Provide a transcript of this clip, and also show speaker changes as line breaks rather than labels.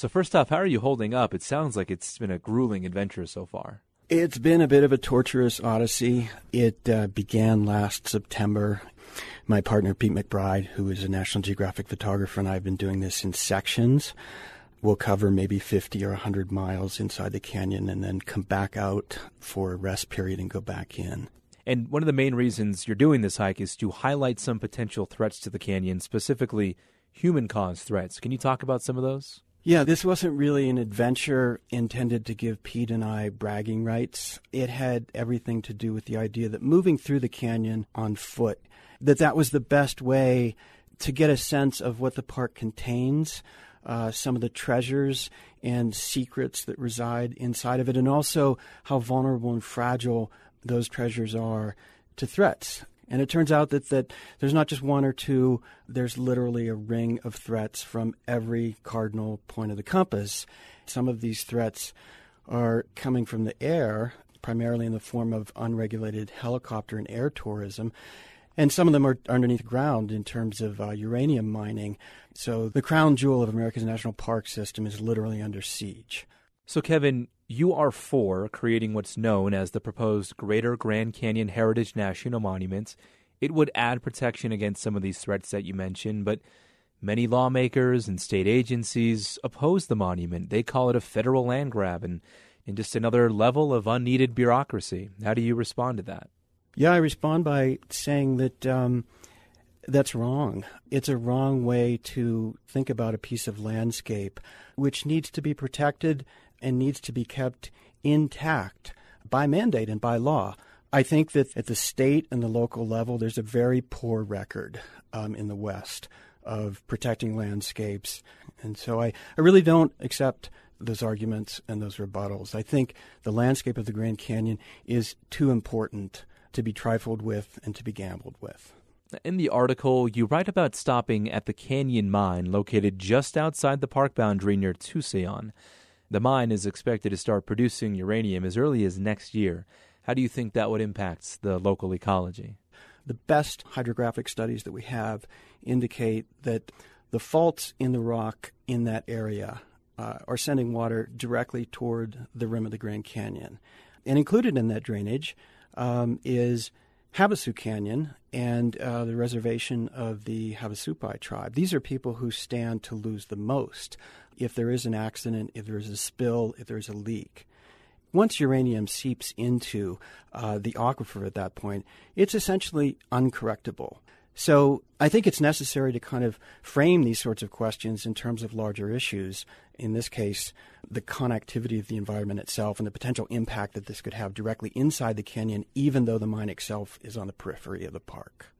So first off, how are you holding up? It sounds like it's been a grueling adventure so far.
It's been a bit of a torturous odyssey. It began last September. My partner, Pete McBride, who is a National Geographic photographer, and I have been doing this in sections. We'll cover maybe 50 or 100 miles inside the canyon and then come back out for a rest period and go back in.
And one of the main reasons you're doing this hike is to highlight some potential threats to the canyon, specifically human-caused threats. Can you talk about some of those?
Yeah, this wasn't really an adventure intended to give Pete and I bragging rights. It had everything to do with the idea that moving through the canyon on foot, that was the best way to get a sense of what the park contains, some of the treasures and secrets that reside inside of it, and also how vulnerable and fragile those treasures are to threats. And it turns out that there's not just one or two, there's literally a ring of threats from every cardinal point of the compass. Some of these threats are coming from the air, primarily in the form of unregulated helicopter and air tourism. And some of them are underneath the ground in terms of uranium mining. So the crown jewel of America's national park system is literally under siege.
So, Kevin, you are for creating what's known as the proposed Greater Grand Canyon Heritage National Monument. It would add protection against some of these threats that you mentioned, but many lawmakers and state agencies oppose the monument. They call it a federal land grab and just another level of unneeded bureaucracy. How do you respond to that?
Yeah, I respond by saying that that's wrong. It's a wrong way to think about a piece of landscape which needs to be protected and needs to be kept intact by mandate and by law. I think that at the state and the local level, there's a very poor record in the West of protecting landscapes. And so I really don't accept those arguments and those rebuttals. I think the landscape of the Grand Canyon is too important to be trifled with and to be gambled with.
In the article, you write about stopping at the Canyon Mine, located just outside the park boundary near Tusayan. The mine is expected to start producing uranium as early as next year. How do you think that would impact the local ecology?
The best hydrographic studies that we have indicate that the faults in the rock in that area are sending water directly toward the rim of the Grand Canyon. And included in that drainage is Havasu Canyon and the reservation of the Havasupai tribe. These are people who stand to lose the most if there is an accident, if there is a spill, if there is a leak. Once uranium seeps into the aquifer at that point, it's essentially uncorrectable. So I think it's necessary to kind of frame these sorts of questions in terms of larger issues. In this case, the connectivity of the environment itself and the potential impact that this could have directly inside the canyon, even though the mine itself is on the periphery of the park.